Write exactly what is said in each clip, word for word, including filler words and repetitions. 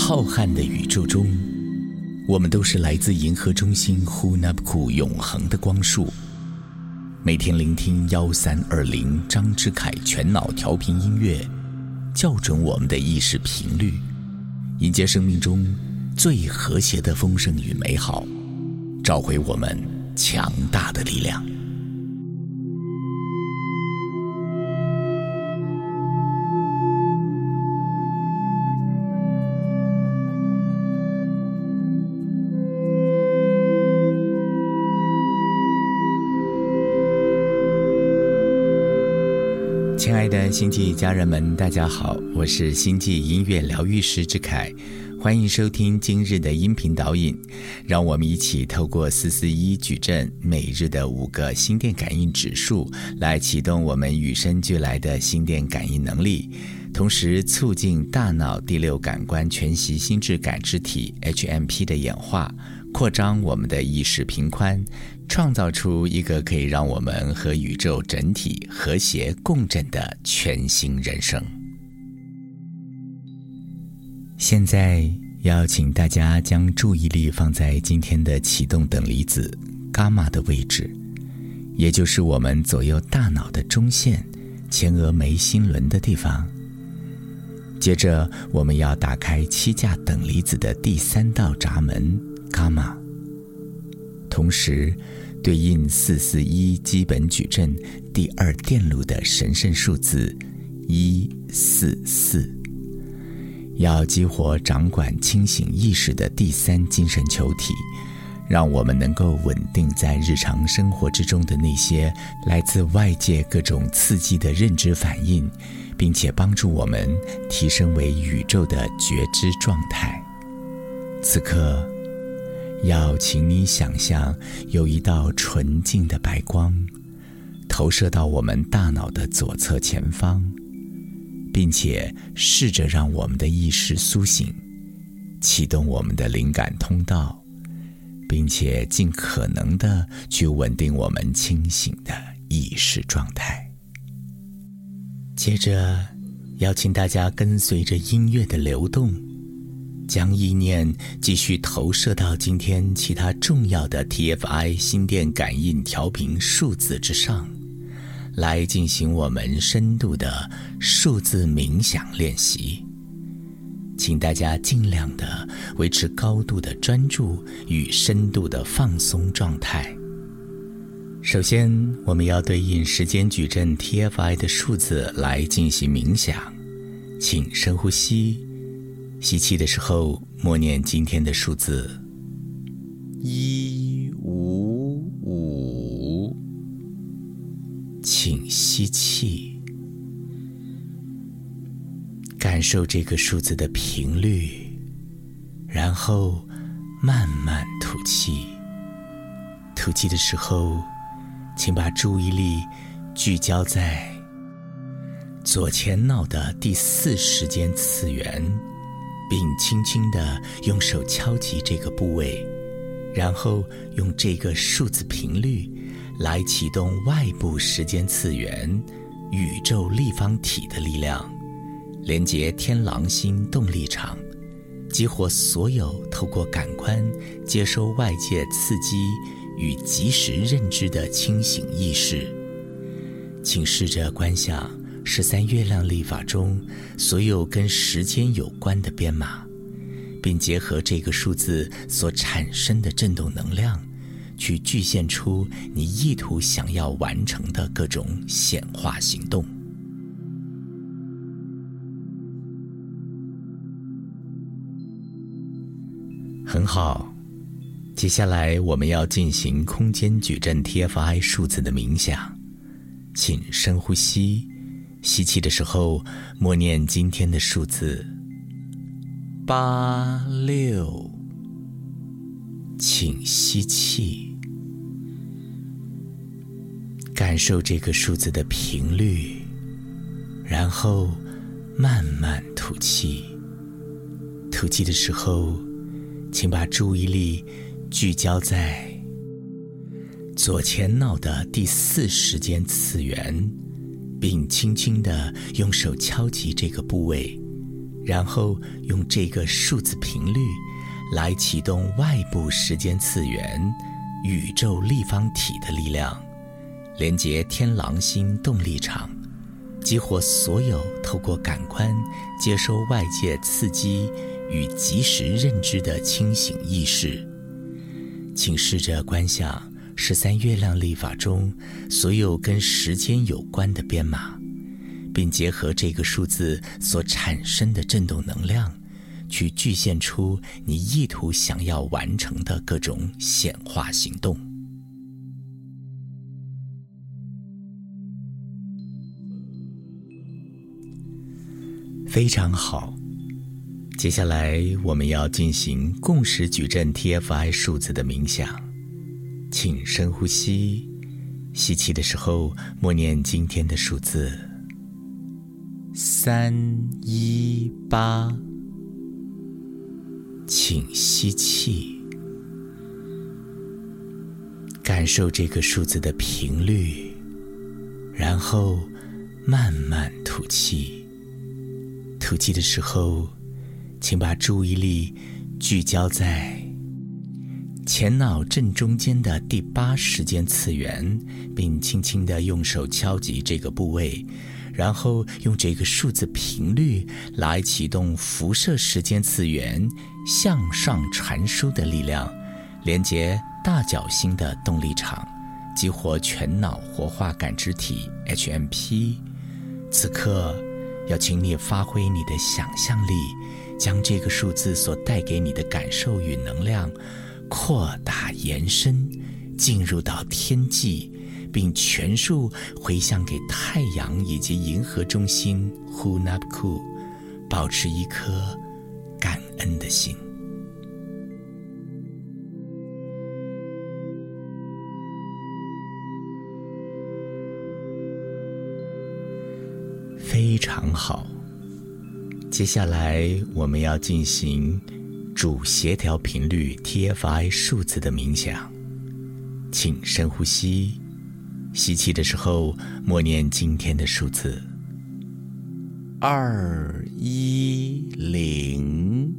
浩瀚的宇宙中，我们都是来自银河中心呼纳布库永恒的光束。每天聆听一三二零张之凯全脑调频音乐，校准我们的意识频率，迎接生命中最和谐的丰盛与美好，召回我们强大的力量。亲爱的星际家人们，大家好，我是星际音乐疗愈师之凯，欢迎收听今日的音频导引。让我们一起透过四四一矩阵每日的五个心电感应指数，来启动我们与生俱来的心电感应能力，同时促进大脑第六感官全息心智感知体 H M P 的演化，扩张我们的意识频宽，创造出一个可以让我们和宇宙整体和谐共振的全新人生。现在要请大家将注意力放在今天的启动等离子伽马的位置，也就是我们左右大脑的中线前额眉心轮的地方。接着我们要打开七价等离子的第三道闸门伽马，同时对应四四一基本矩阵第二电路的神圣数字一四四，要激活掌管清醒意识的第三精神球体，让我们能够稳定在日常生活之中的那些来自外界各种刺激的认知反应，并且帮助我们提升为宇宙的觉知状态。此刻要请你想象有一道纯净的白光投射到我们大脑的左侧前方，并且试着让我们的意识苏醒，启动我们的灵感通道，并且尽可能地去稳定我们清醒的意识状态。接着邀请大家跟随着音乐的流动，将意念继续投射到今天其他重要的 T F I 心电感应调频数字之上，来进行我们深度的数字冥想练习。请大家尽量的维持高度的专注与深度的放松状态。首先，我们要对应时间矩阵 T F I 的数字来进行冥想。请深呼吸，吸气的时候默念今天的数字一五五，请吸气，感受这个数字的频率，然后慢慢吐气。吐气的时候，请把注意力聚焦在左前脑的第四时间次元，并轻轻地用手敲击这个部位，然后用这个数字频率来启动外部时间次元宇宙立方体的力量，连接天狼星动力场，激活所有透过感官接收外界刺激与即时认知的清醒意识。请试着观想十三月亮历法中所有跟时间有关的编码，并结合这个数字所产生的振动能量，去具现出你意图想要完成的各种显化行动。很好，接下来我们要进行空间矩阵 T F I 数字的冥想。请深呼吸，吸气的时候默念今天的数字八六，请吸气，感受这个数字的频率，然后慢慢吐气。吐气的时候，请把注意力聚焦在左前脑的第四时间次元，并轻轻地用手敲击这个部位， 然后用这个数字频率来启动外部时间次元宇宙立方体的力量，连接天狼星动力场，激活所有透过感官接收外界刺激与即时认知的清醒意识。请试着观想十三月亮历法中所有跟时间有关的编码，并结合这个数字所产生的振动能量，去具现出你意图想要完成的各种显化行动。非常好，接下来我们要进行共识矩阵 T F I 数字的冥想。请深呼吸，吸气的时候默念今天的数字三一八，请吸气，感受这个数字的频率，然后慢慢吐气。吐气的时候，请把注意力聚焦在前脑正中间的第八时间次元，并轻轻地用手敲击这个部位，然后用这个数字频率来启动辐射时间次元向上传输的力量，连接大角星的动力场，激活全脑活化感知体 H M P。 此刻要请你发挥你的想象力，将这个数字所带给你的感受与能量扩大延伸，进入到天际，并全数回向给太阳以及银河中心 Hunapku， 保持一颗感恩的心。非常好，接下来我们要进行主协调频率 T F I 数字的冥想。请深呼吸，吸气的时候默念今天的数字二一零，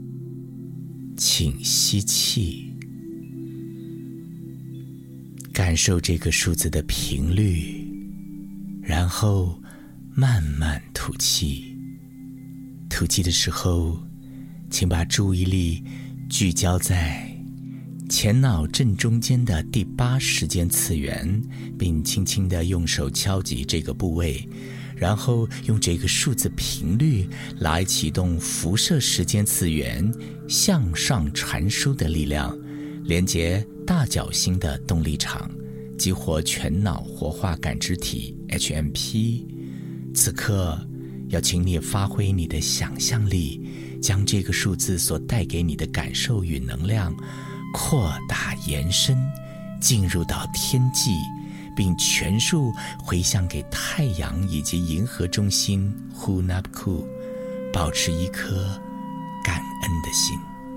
请吸气，感受这个数字的频率，然后慢慢吐气。吐气的时候，请把注意力聚焦在前脑正中间的第八时间次元，并轻轻地用手敲击这个部位，然后用这个数字频率来启动辐射时间次元向上传输的力量，连接大角星的动力场，激活全脑活化感知体 H M P。 此刻要请你发挥你的想象力，将这个数字所带给你的感受与能量扩大延伸，进入到天际，并全数回向给太阳以及银河中心 Hunapku， 保持一颗感恩的心。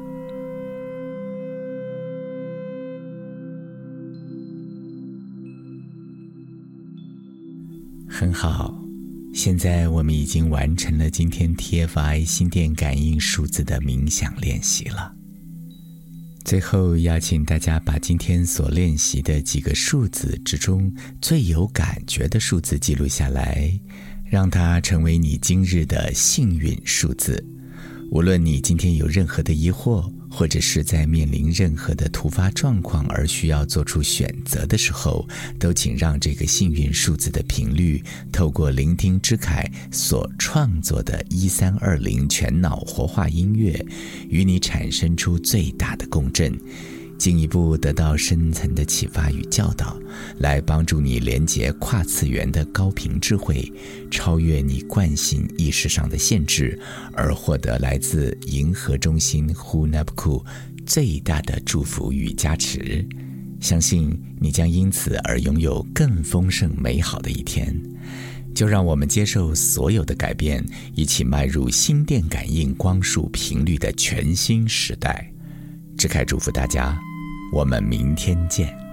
很好，现在我们已经完成了今天 T F I 心电感应数字的冥想练习了。最后邀请大家把今天所练习的几个数字之中最有感觉的数字记录下来，让它成为你今日的幸运数字。无论你今天有任何的疑惑，或者是在面临任何的突发状况而需要做出选择的时候，都请让这个幸运数字的频率透过聆听之凯所创作的一三二零全脑活化音乐，与你产生出最大的共振，进一步得到深层的启发与教导，来帮助你连结跨次元的高频智慧，超越你惯性意识上的限制，而获得来自银河中心 Hunapku 最大的祝福与加持。相信你将因此而拥有更丰盛美好的一天。就让我们接受所有的改变，一起迈入心电感应光束频率的全新时代。之凯祝福大家，我们明天见。